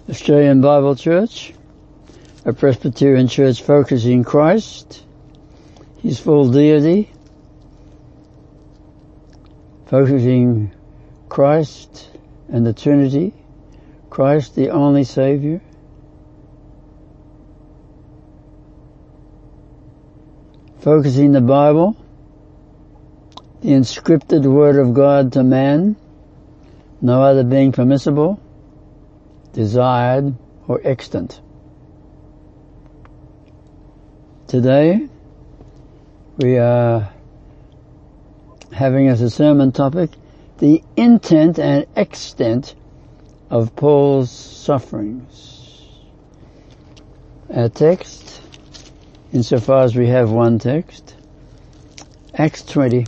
Australian Bible Church, a Presbyterian church focusing Christ, His full deity, focusing Christ and the Trinity, Christ the only Saviour, focusing the Bible, the inscripted Word of God to man, no other being permissible, desired, or extant. Today, we are having as a sermon topic the intent and extent of Paul's sufferings. Our text, insofar as we have one text, Acts 20,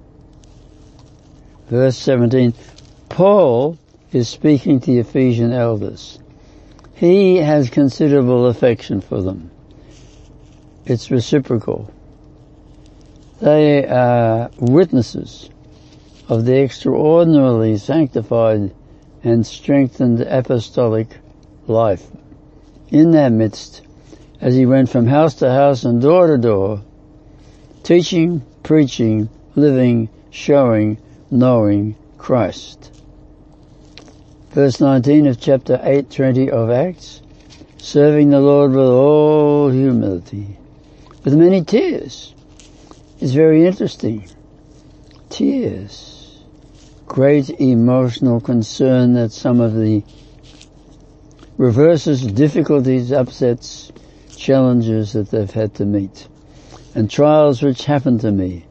verse 17. Paul is speaking to the Ephesian elders. He has considerable affection for them. It's reciprocal. They are witnesses of the extraordinarily sanctified and strengthened apostolic life in their midst as he went from house to house and door to door, teaching, preaching, living, showing, knowing Christ. Verse 19 of chapter 8:20 of Acts, serving the Lord with all humility, with many tears. It's very interesting. Tears. Great emotional concern that some of the reverses, difficulties, upsets, challenges that they've had to meet, and trials which happened to me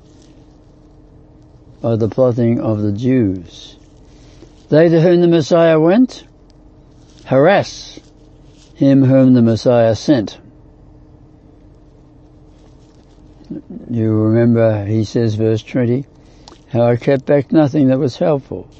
by the plotting of the Jews. They to whom the Messiah went, harass him whom the Messiah sent. You remember, he says, verse 20, how I kept back nothing that was helpful,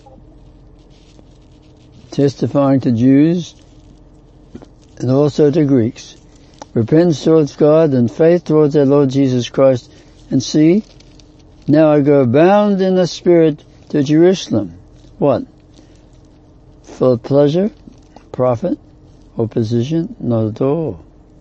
testifying to Jews and also to Greeks, repentance towards God and faith towards our Lord Jesus Christ. And see, now I go bound in the Spirit to Jerusalem. What? For pleasure, profit, or position? Not at all.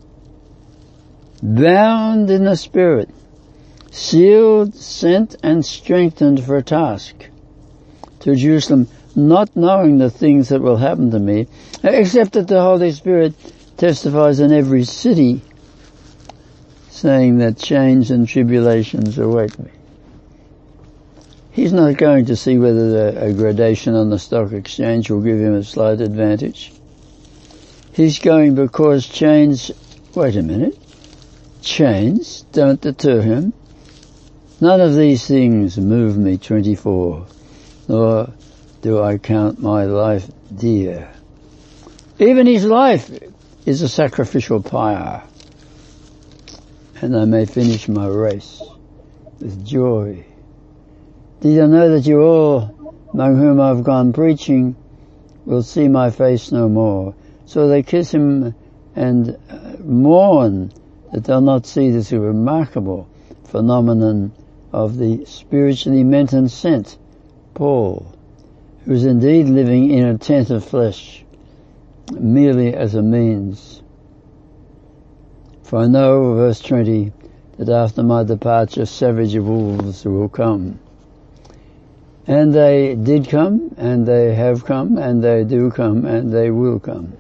Bound in the Spirit, sealed, sent, and strengthened for a task to Jerusalem, not knowing the things that will happen to me, except that the Holy Spirit testifies in every city, saying that chains and tribulations await me. He's not going to see whether a gradation on the stock exchange will give him a slight advantage. He's going because chains, wait a minute, chains don't deter him. None of these things move me, 24, nor do I count my life dear. Even his life is a sacrificial pyre, and I may finish my race with joy. Did I know that you all, among whom I've gone preaching, will see my face no more? So they kiss him and mourn that they'll not see this remarkable phenomenon of the spiritually meant and sent Paul, who is indeed living in a tent of flesh, merely as a means. For I know, verse 20, that after my departure savage wolves will come. And they did come, and they have come, and they do come, and they will come.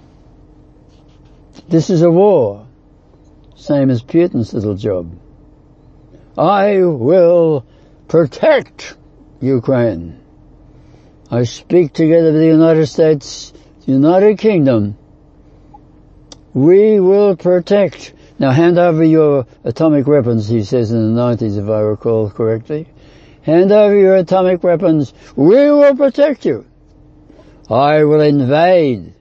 This is a war, same as Putin's little job. I will protect Ukraine. I speak together with the United States, the United Kingdom. We will protect. Now hand over your atomic weapons, he says in the 90s, if I recall correctly. Hand over your atomic weapons. We will protect you. I will invade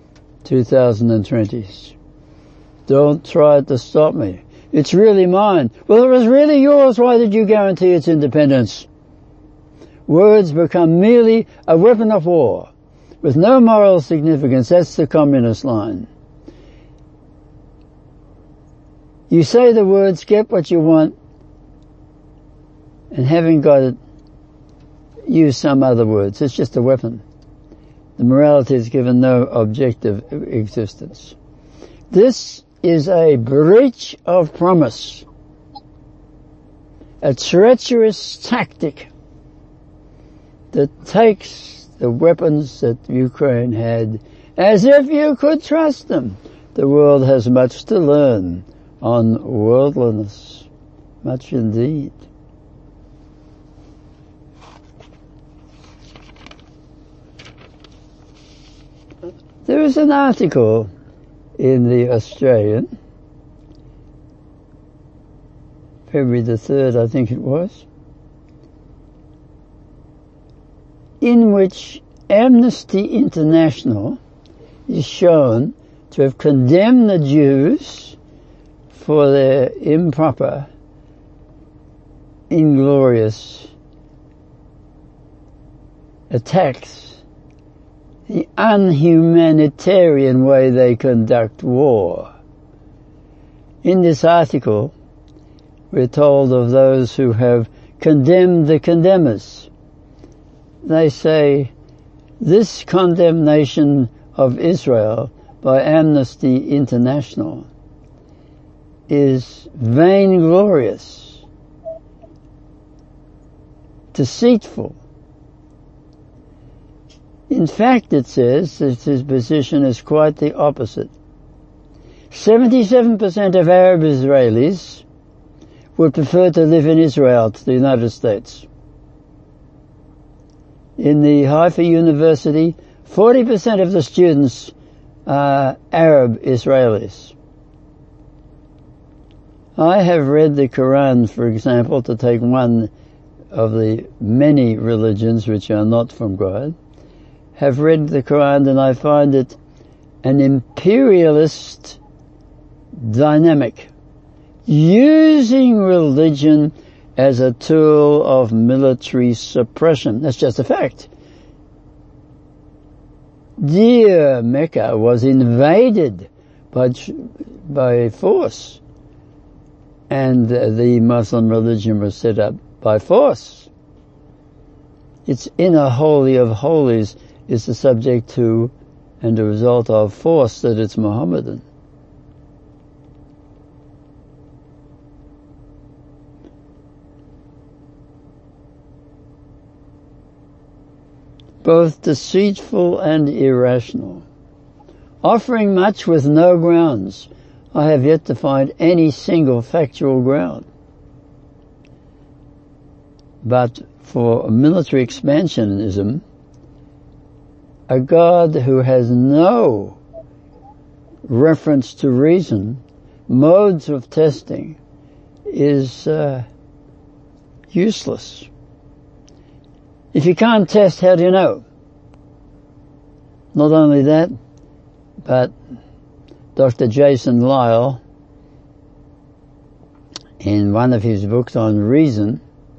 2020s. Don't try to stop me. It's really mine. Well, it was really yours. Why did you guarantee its independence? Words become merely a weapon of war with no moral significance. That's the communist line. You say the words, get what you want, and having got it, use some other words. It's just a weapon. The morality is given no objective existence. This is a breach of promise, a treacherous tactic that takes the weapons that Ukraine had as if you could trust them. The world has much to learn on worldliness, much indeed. There is an article in the Australian, February the 3rd, I think it was, in which Amnesty International is shown to have condemned the Jews for their improper, inglorious attacks, the unhumanitarian way they conduct war. In this article, we're told of those who have condemned the condemners. They say, this condemnation of Israel by Amnesty International is vainglorious, deceitful. In fact, it says that his position is quite the opposite. 77% of Arab Israelis would prefer to live in Israel to the United States. In the Haifa University, 40% of the students are Arab Israelis. I have read the Quran, for example, to take one of the many religions which are not from God, have read the Quran, and I find it an imperialist dynamic, using religion as a tool of military suppression. That's just a fact. Dear Mecca was invaded by force, and the Muslim religion was set up by force. Its inner holy of holies is the subject to and the result of force that it's Mohammedan. Both deceitful and irrational, offering much with no grounds. I have yet to find any single factual ground. But for military expansionism, a God who has no reference to reason, modes of testing, is useless. If you can't test, how do you know? Not only that, but Dr. Jason Lisle, in one of his books on reason,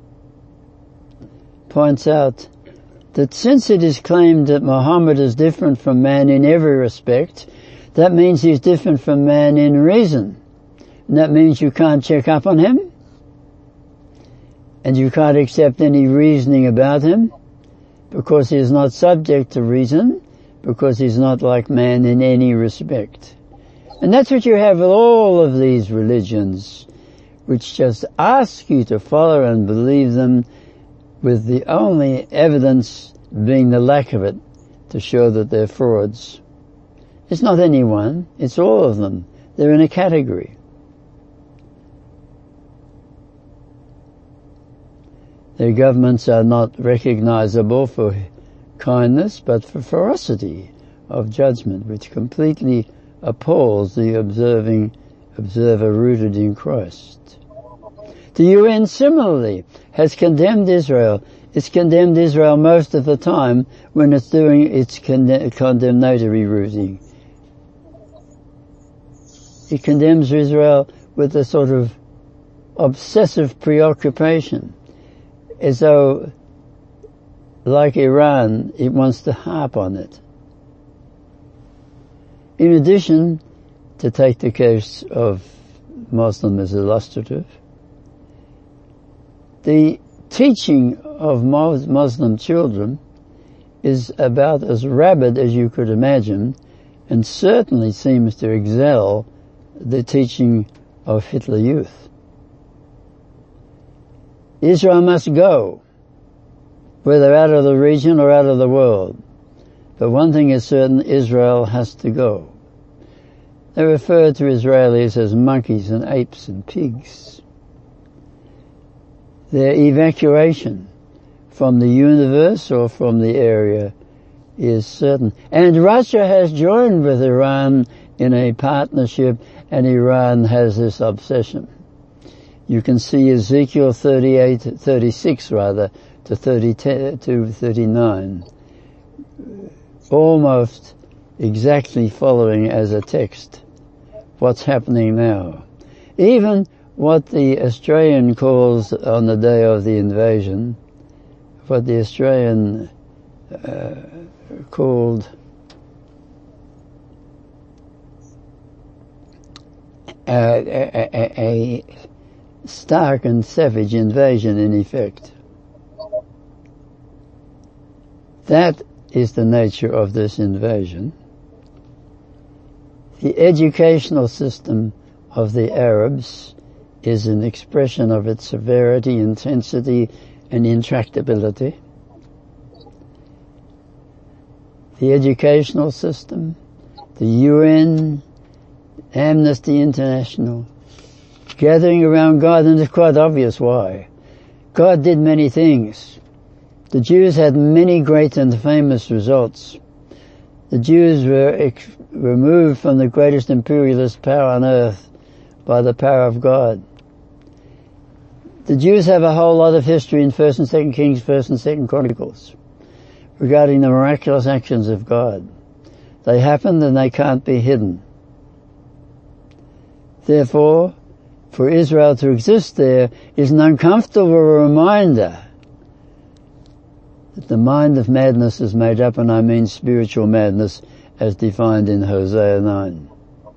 points out that since it is claimed that Muhammad is different from man in every respect, that means he's different from man in reason. And that means you can't check up on him, and you can't accept any reasoning about him, because he is not subject to reason, because he's not like man in any respect. And that's what you have with all of these religions, which just ask you to follow and believe them, with the only evidence being the lack of it to show that they're frauds. It's not any one, it's all of them. They're in a category. Their governments are not recognizable for kindness, but for ferocity of judgment, which completely appalls the observer rooted in Christ. The UN similarly has condemned Israel. It's condemned Israel most of the time when it's doing its condemnatory routing. It condemns Israel with a sort of obsessive preoccupation, as though, like Iran, it wants to harp on it. In addition, to take the case of Muslim as illustrative, the teaching of Muslim children is about as rabid as you could imagine, and certainly seems to excel the teaching of Hitler Youth. Israel must go, whether out of the region or out of the world. But one thing is certain, Israel has to go. They refer to Israelis as monkeys and apes and pigs. Their evacuation from the universe or from the area is certain. And Russia has joined with Iran in a partnership, and Iran has this obsession. You can see Ezekiel 36 to 39, almost exactly following as a text what's happening now. Even what the Australian calls on the day of the invasion, what the Australian called a stark and savage invasion in effect. That is the nature of this invasion. The educational system of the Arabs is an expression of its severity, intensity, and intractability. The educational system, the UN, Amnesty International, gathering around God, and it's quite obvious why. God did many things. The Jews had many great and famous results. The Jews were removed from the greatest imperialist power on earth by the power of God. The Jews have a whole lot of history in 1st and 2nd Kings, 1st and 2nd Chronicles regarding the miraculous actions of God. They happened and they can't be hidden. Therefore, for Israel to exist there is an uncomfortable reminder that the mind of madness is made up, and I mean spiritual madness as defined in Hosea 9.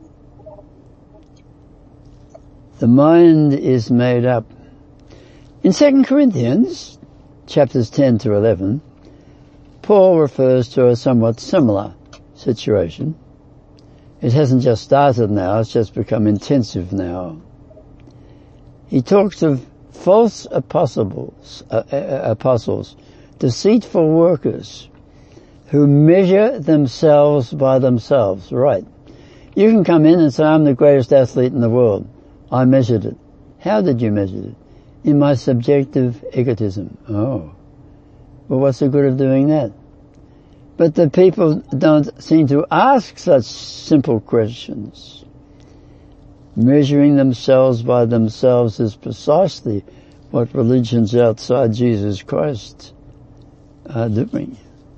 The mind is made up. In 2 Corinthians, chapters 10 to 11, Paul refers to a somewhat similar situation. It hasn't just started now, it's just become intensive now. He talks of false apostles, deceitful workers, who measure themselves by themselves. Right. You can come in and say, I'm the greatest athlete in the world. I measured it. How did you measure it? In my subjective egotism. Oh. Well, what's the good of doing that? But the people don't seem to ask such simple questions. Measuring themselves by themselves is precisely what religions outside Jesus Christ are doing.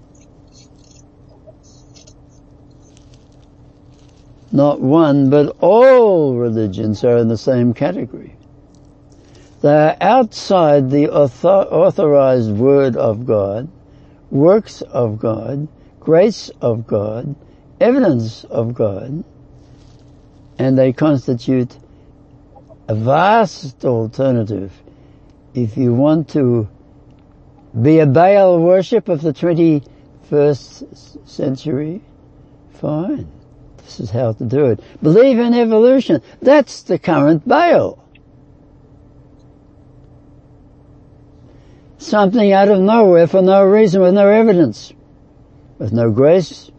Not one, but all religions are in the same category. They are outside the authorized word of God, works of God, grace of God, evidence of God, and they constitute a vast alternative. If you want to be a Baal worship of the 21st century, fine. This is how to do it. Believe in evolution. That's the current Baal. Something out of nowhere for no reason, with no evidence, with no grace.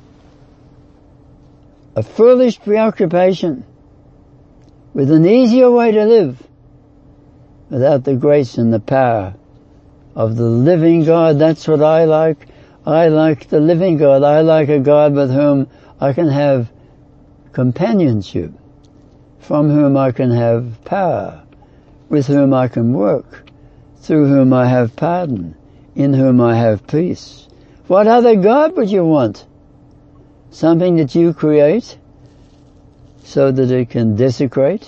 A foolish preoccupation with an easier way to live without the grace and the power of the living God. That's what I like. I like the living God. I like a God with whom I can have companionship, from whom I can have power, with whom I can work, through whom I have pardon, in whom I have peace. What other God would you want? Something that you create so that it can desecrate?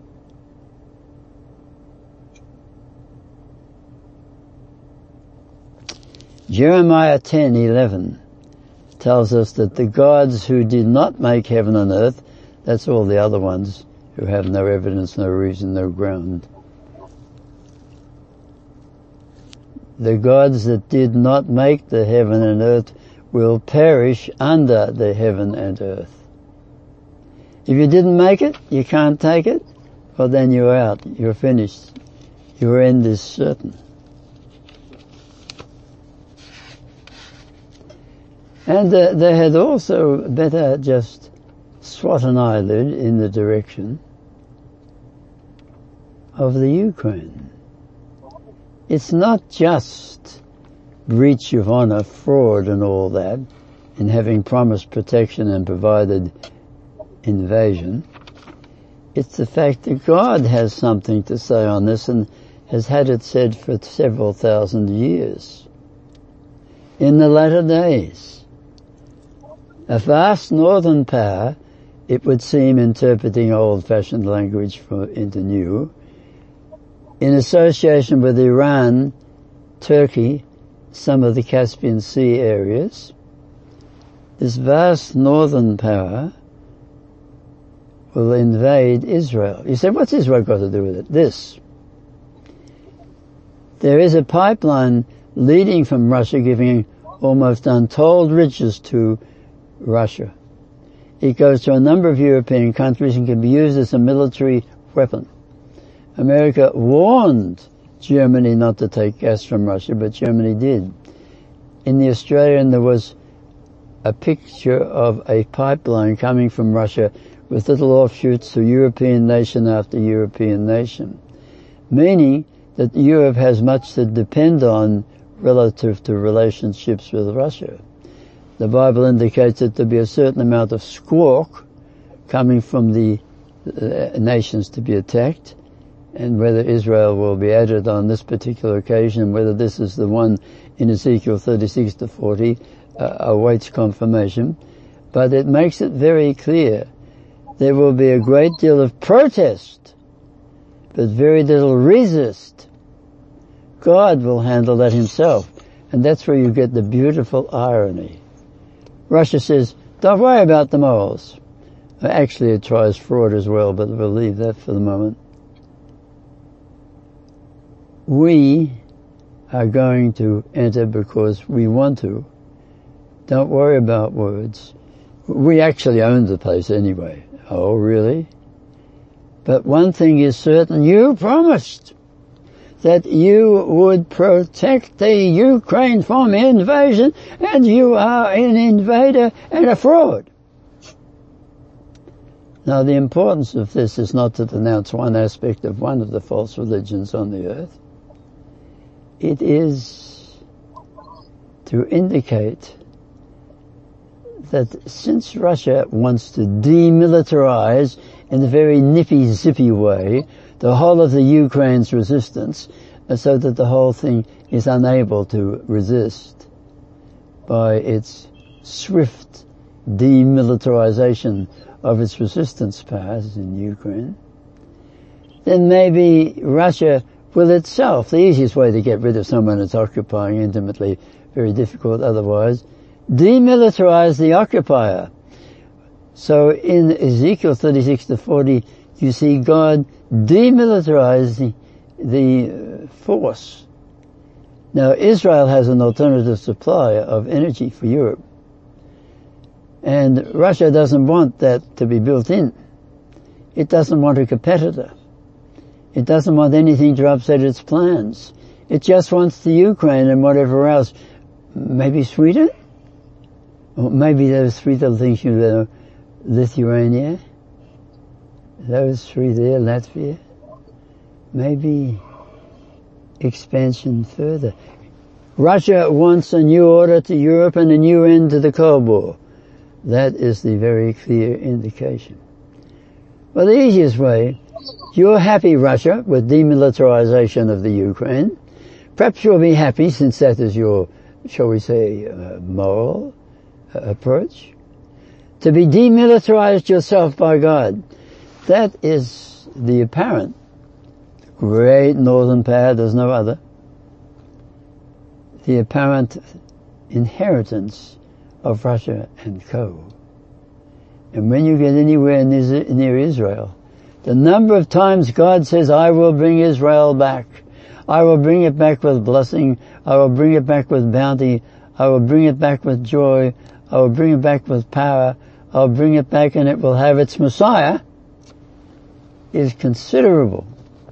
Jeremiah 10:11 tells us that the gods who did not make heaven and earth, that's all the other ones who have no evidence, no reason, no ground. the gods that did not make the heaven and earth will perish under the heaven and earth. If you didn't make it, you can't take it, well then you're out, you're finished. Your end is certain. And they had also better just swat an eyelid in the direction of the Ukraine. It's not just breach of honor, fraud and all that, in having promised protection and provided invasion. It's the fact that God has something to say on this and has had it said for several thousand years. In the latter days, a vast northern power, it would seem, interpreting old-fashioned language into new, in association with Iran, Turkey, some of the Caspian Sea areas, this vast northern power will invade Israel. You say, what's Israel got to do with it? This. There is a pipeline leading from Russia giving almost untold riches to Russia. It goes to a number of European countries and can be used as a military weapon. America warned Germany not to take gas from Russia, but Germany did. In the Australian there was a picture of a pipeline coming from Russia with little offshoots to European nation after European nation, meaning that Europe has much to depend on relative to relationships with Russia. The Bible indicates that there'll be a certain amount of squawk coming from the nations to be attacked, and whether Israel will be added on this particular occasion, whether this is the one in Ezekiel 36 to 40, awaits confirmation. But it makes it very clear there will be a great deal of protest, but very little resist. God will handle that himself, and that's where you get the beautiful irony. Russia says, don't worry about the morals. Actually, it tries fraud as well, but we'll leave that for the moment. We are going to enter because we want to. Don't worry about words. We actually own the place anyway. Oh, really? But one thing is certain, you promised that you would protect the Ukraine from invasion, and you are an invader and a fraud. Now, the importance of this is not to denounce one aspect of one of the false religions on the earth. It is to indicate that since Russia wants to demilitarize in a very nippy-zippy way the whole of the Ukraine's resistance, so that the whole thing is unable to resist by its swift demilitarization of its resistance powers in Ukraine, then maybe Russia will itself, the easiest way to get rid of someone that's occupying intimately, very difficult otherwise, demilitarize the occupier. So in Ezekiel 36 to 40, you see God demilitarize the force. Now Israel has an alternative supply of energy for Europe, and Russia doesn't want that to be built in. It doesn't want a competitor. It doesn't want anything to upset its plans. It just wants the Ukraine and whatever else. Maybe Sweden? Or maybe those three little things you know, Lithuania? Those three there, Latvia? Maybe expansion further. Russia wants a new order to Europe and a new end to the Cold War. That is the very clear indication. Well, the easiest way, you're happy, Russia, with demilitarization of the Ukraine. Perhaps you'll be happy, since that is your, shall we say, moral approach, to be demilitarized yourself by God. That is the apparent great northern power, there's no other, the apparent inheritance of Russia and co. And when you get anywhere near Israel, the number of times God says, I will bring Israel back, I will bring it back with blessing. I will bring it back with bounty. I will bring it back with joy. I will bring it back with power. I'll bring it back and it will have its Messiah, is considerable.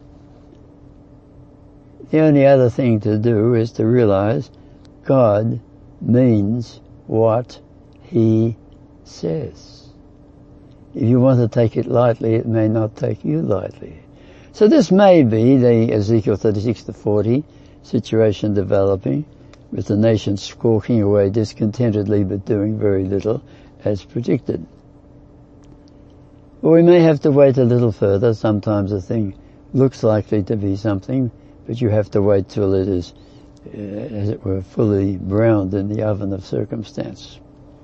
The only other thing to do is to realize God means what He says. If you want to take it lightly, it may not take you lightly. So this may be the Ezekiel 36-40 situation developing, with the nation squawking away discontentedly but doing very little, as predicted. Or we may have to wait a little further. Sometimes a thing looks likely to be something, but you have to wait till it is, as it were, fully browned in the oven of circumstance.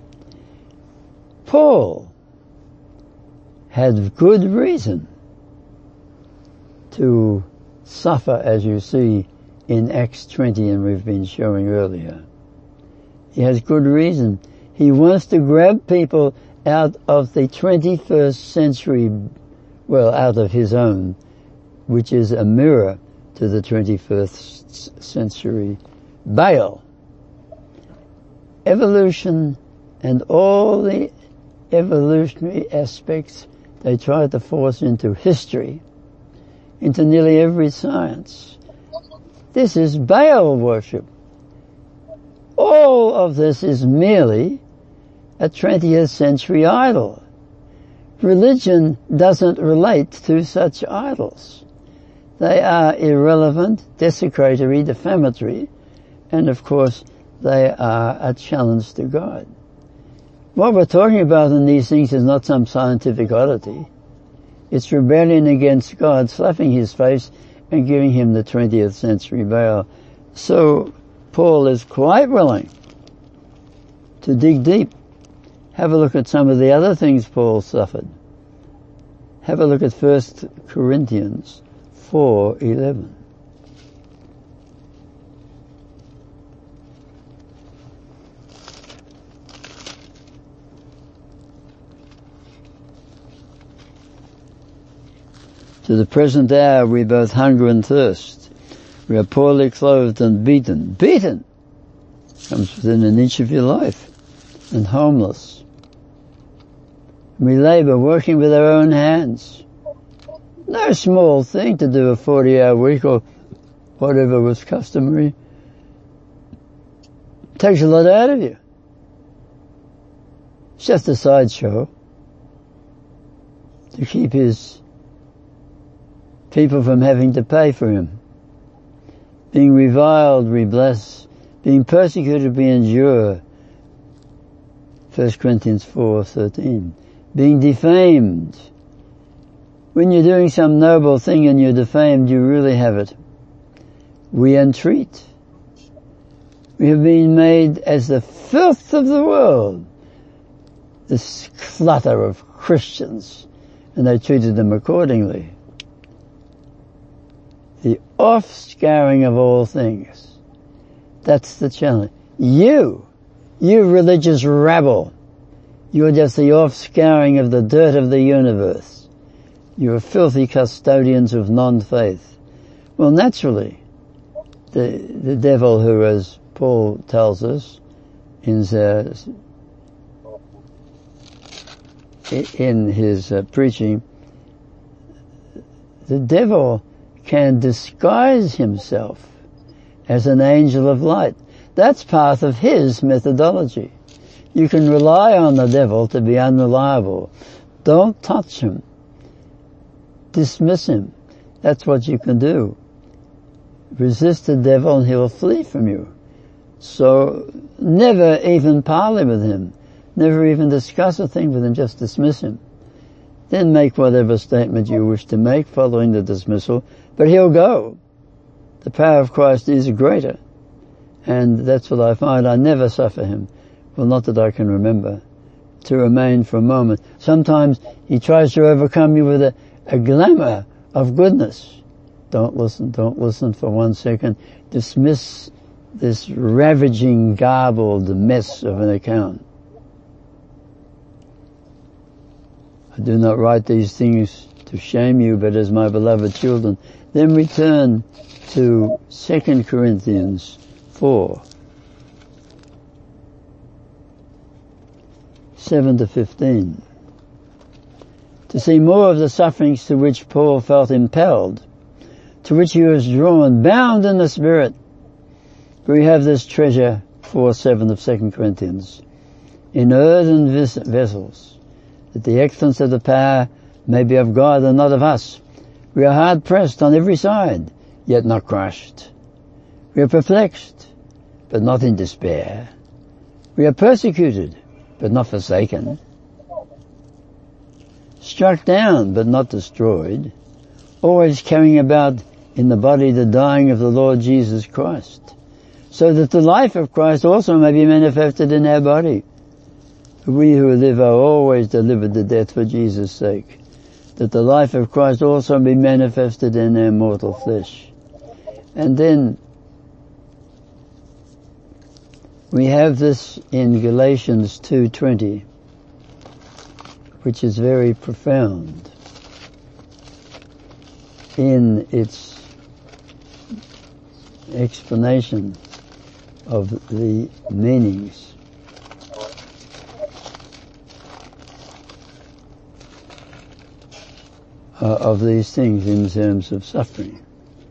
Paul had good reason to suffer, as you see in Acts 20, and we've been showing earlier. He has good reason. He wants to grab people out of the 21st century, well, out of his own, which is a mirror to the 21st century Baal. Evolution and all the evolutionary aspects they try to force into history, into nearly every science. This is Baal worship. All of this is merely a 20th century idol. Religion doesn't relate to such idols. They are irrelevant, desecratory, defamatory, and of course they are a challenge to God. What we're talking about in these things is not some scientific oddity. It's rebellion against God, slapping His face and giving Him the 20th century Baal. So Paul is quite willing to dig deep. Have a look at some of the other things Paul suffered. Have a look at 1 Corinthians 4:11. To the present hour we both hunger and thirst. We are poorly clothed and beaten. Beaten! Comes within an inch of your life. And homeless. We labour working with our own hands. No small thing to do a 40-hour week or whatever was customary. Takes a lot out of you. It's just a sideshow to keep his people from having to pay for him. Being reviled, we bless. Being persecuted, we endure. 1 Corinthians 4:13. Being defamed. When you're doing some noble thing and you're defamed, you really have it. We entreat. We have been made as the filth of the world. This clutter of Christians. And they treated them accordingly. The offscouring of all things. That's the challenge. You religious rabble, you're just the offscouring of the dirt of the universe. You're filthy custodians of non-faith. Well, naturally, the devil, who, as Paul tells us in his preaching, the devil can disguise himself as an angel of light. That's part of his methodology. You can rely on the devil to be unreliable. Don't touch him. Dismiss him. That's what you can do. Resist the devil and he will flee from you. So never even parley with him. Never even discuss a thing with him. Just dismiss him. Then make whatever statement you wish to make following the dismissal. But he'll go. The power of Christ is greater. And that's what I find. I never suffer him. Well, not that I can remember. To remain for a moment. Sometimes he tries to overcome you with a glamour of goodness. Don't listen for 1 second. Dismiss this ravaging, garbled mess of an account. I do not write these things to shame you, but as my beloved children. Then return to 2 Corinthians 4, 7 to 15. To see more of the sufferings to which Paul felt impelled, to which he was drawn, bound in the Spirit. We have this treasure, 4:7 of 2 Corinthians, in earthen vessels, that the excellence of the power may be of God and not of us. We are hard pressed on every side, yet not crushed. We are perplexed, but not in despair. We are persecuted, but not forsaken. Struck down, but not destroyed. Always carrying about in the body the dying of the Lord Jesus Christ, so that the life of Christ also may be manifested in our body. We who live are always delivered to death for Jesus' sake, that the life of Christ also be manifested in our mortal flesh. And then we have this in Galatians 2:20, which is very profound in its explanation of the meanings of these things in terms of suffering.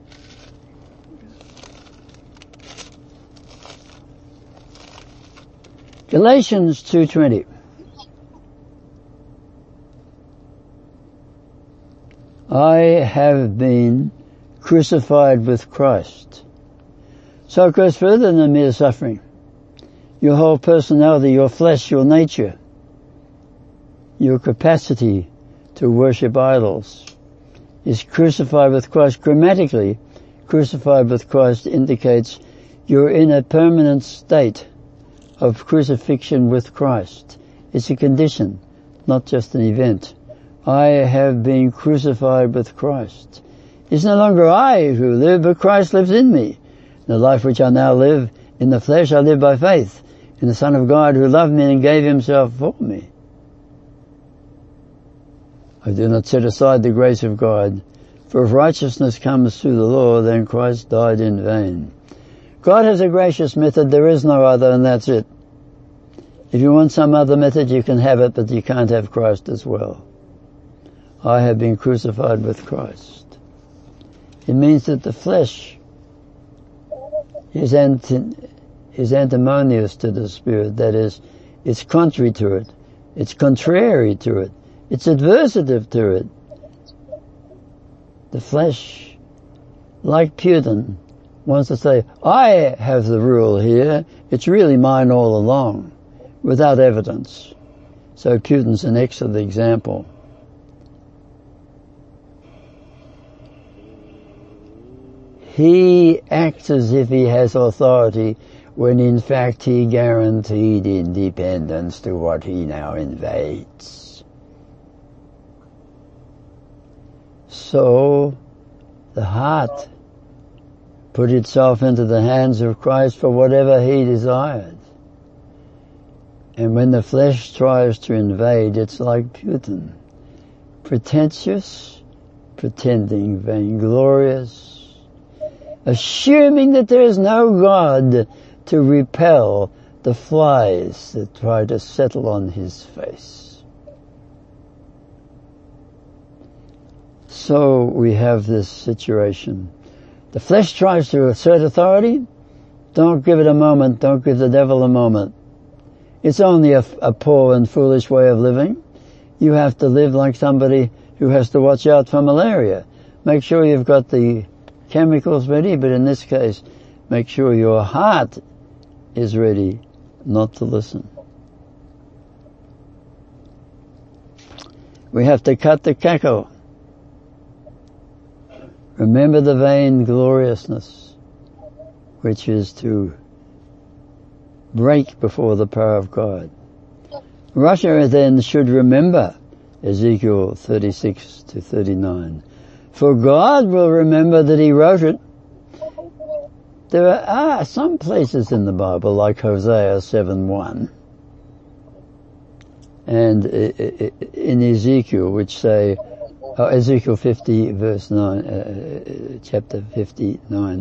Galatians 2:20. I have been crucified with Christ. So it goes further than mere suffering. Your whole personality, your flesh, your nature, your capacity to worship idols is crucified with Christ. Grammatically, crucified with Christ indicates you're in a permanent state of crucifixion with Christ. It's a condition, not just an event. I have been crucified with Christ. It's no longer I who live, but Christ lives in me. The life which I now live in the flesh, I live by faith in the Son of God who loved me and gave himself for me. I do not set aside the grace of God, for if righteousness comes through the law, then Christ died in vain. God has a gracious method, there is no other, and that's it. If you want some other method, you can have it, but you can't have Christ as well. I have been crucified with Christ. It means that the flesh is antimonious to the Spirit. That is, it's contrary to it. It's contrary to it. It's adversative to it. The flesh, like Putin, wants to say, I have the rule here. It's really mine all along, without evidence. So Putin's an excellent example. He acts as if he has authority when in fact he guaranteed independence to what he now invades. So the heart put itself into the hands of Christ for whatever he desired. And when the flesh tries to invade, it's like Putin. Pretentious, pretending, vainglorious, assuming that there is no God to repel the flies that try to settle on his face. So we have this situation. The flesh tries to assert authority. Don't give it a moment. Don't give the devil a moment. It's only a poor and foolish way of living. You have to live like somebody who has to watch out for malaria. Make sure you've got the chemicals ready, but in this case, make sure your heart is ready not to listen. We have to cut the cackle. Remember the vaingloriousness, which is to break before the power of God. Russia then should remember Ezekiel 36 to 39. For God will remember that he wrote it. There are some places in the Bible, like Hosea 7:1, and in Ezekiel, which say, Ezekiel 50 verse 9, chapter 59.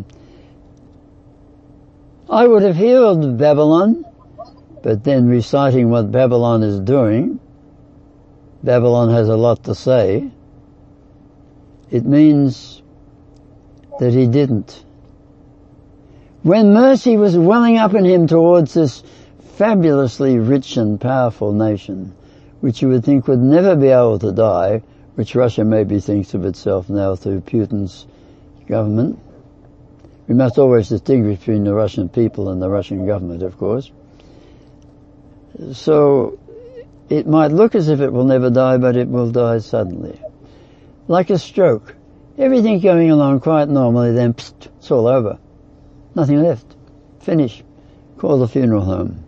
I would have healed Babylon, but then reciting what Babylon is doing, Babylon has a lot to say. It means that he didn't. When mercy was welling up in him towards this fabulously rich and powerful nation, which you would think would never be able to die, which Russia maybe thinks of itself now through Putin's government. We must always distinguish between the Russian people and the Russian government, of course. So it might look as if it will never die, but it will die suddenly. Like a stroke. Everything going along quite normally, then psst, it's all over. Nothing left. Finish. Call the funeral home.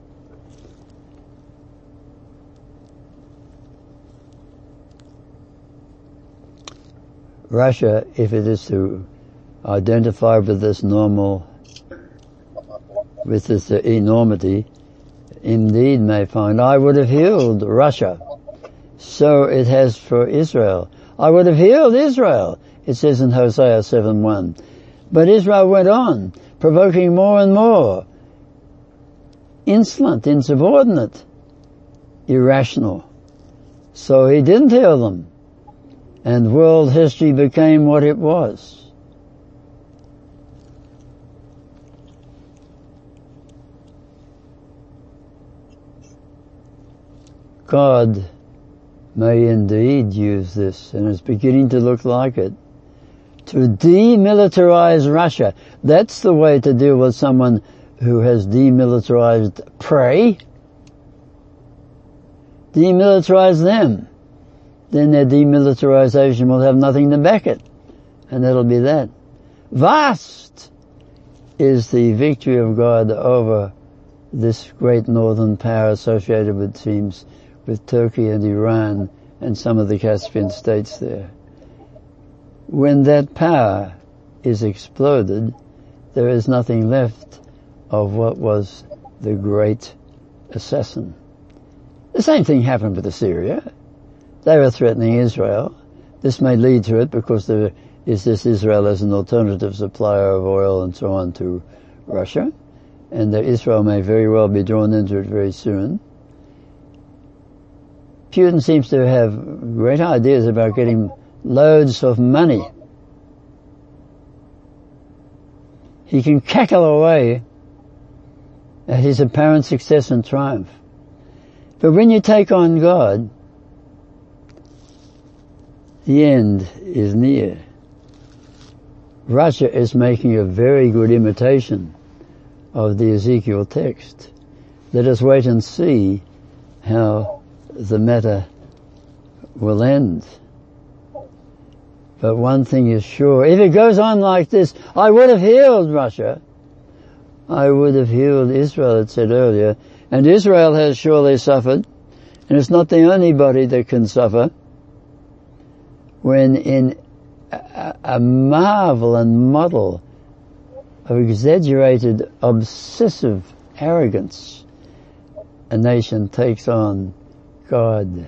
Russia, if it is to identify with this enormity, indeed may find, I would have healed Russia. So it has for Israel. I would have healed Israel, it says in Hosea 7:1. But Israel went on, provoking more and more, insolent, insubordinate, irrational. So he didn't heal them. And world history became what it was. God may indeed use this, and it's beginning to look like it, to demilitarize Russia. That's the way to deal with someone who has demilitarized prey. Demilitarize them. Then their demilitarization will have nothing to back it. And that'll be that. Vast is the victory of God over this great northern power associated with teams with Turkey and Iran and some of the Caspian states there. When that power is exploded, there is nothing left of what was the great assassin. The same thing happened with Assyria. They were threatening Israel. This may lead to it because there is this Israel as an alternative supplier of oil and so on to Russia, and that Israel may very well be drawn into it very soon. Putin seems to have great ideas about getting loads of money. He can cackle away at his apparent success and triumph. But when you take on God, the end is near. Russia is making a very good imitation of the Ezekiel text. Let us wait and see how the matter will end. But one thing is sure, if it goes on like this, I would have healed Russia. I would have healed Israel, it said earlier, and Israel has surely suffered, and it's not the only body that can suffer. When in a marvel and model of exaggerated, obsessive arrogance, a nation takes on God,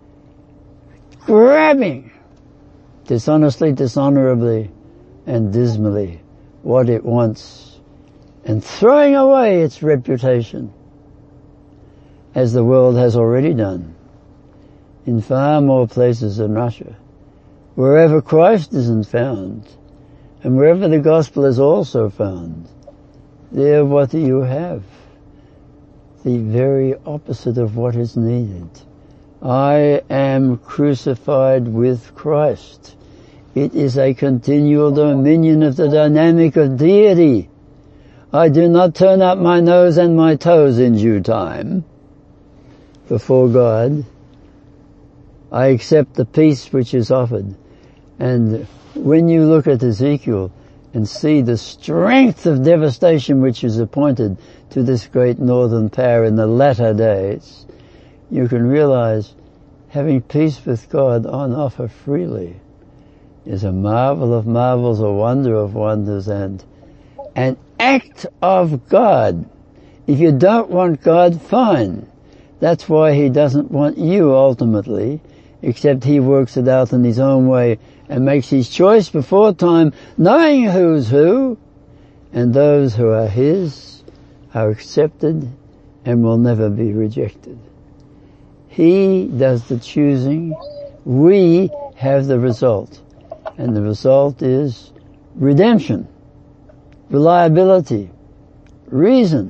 grabbing dishonestly, dishonorably, and dismally what it wants, and throwing away its reputation, as the world has already done in far more places than Russia. Wherever Christ isn't found, and wherever the gospel is also found, there what do you have? The very opposite of what is needed. I am crucified with Christ. It is a continual dominion of the dynamic of deity. I do not turn up my nose and my toes in due time before God. I accept the peace which is offered. And when you look at Ezekiel and see the strength of devastation which is appointed to this great northern power in the latter days, you can realize having peace with God on offer freely is a marvel of marvels, a wonder of wonders, and an act of God. If you don't want God, fine. That's why He doesn't want you ultimately. except he works it out in his own way and makes his choice before time, knowing who's who, and those who are his are accepted and will never be rejected. He does the choosing, we have the result, and the result is redemption, reliability, reason.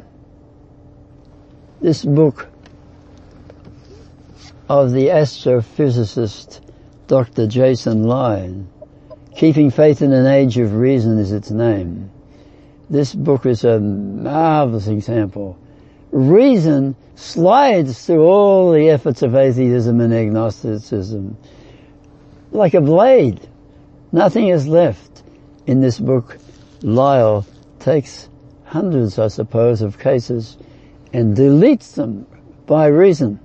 This book of the astrophysicist Dr. Jason Lyne, Keeping Faith in an Age of Reason is its name. This book is a marvelous example. Reason slides through all the efforts of atheism and agnosticism like a blade. Nothing is left. In this book, Lyle takes hundreds, I suppose, of cases and deletes them by reason.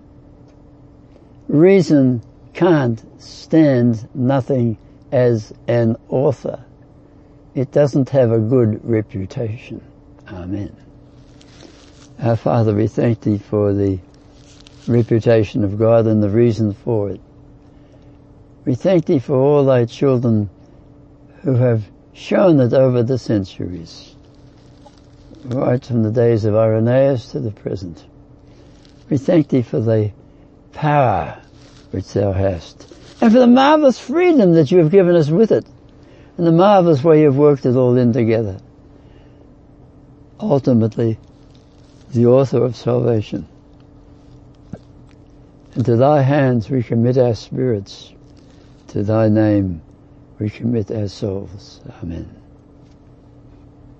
Reason can't stand nothing as an author. It doesn't have a good reputation. Amen. Our Father, we thank Thee for the reputation of God and the reason for it. We thank Thee for all Thy children who have shown it over the centuries, right from the days of Irenaeus to the present. We thank Thee for the power which Thou hast, and for the marvelous freedom that You have given us with it, and the marvelous way You've worked it all in together. Ultimately, the author of salvation. And to Thy hands we commit our spirits. To Thy name we commit our souls. Amen.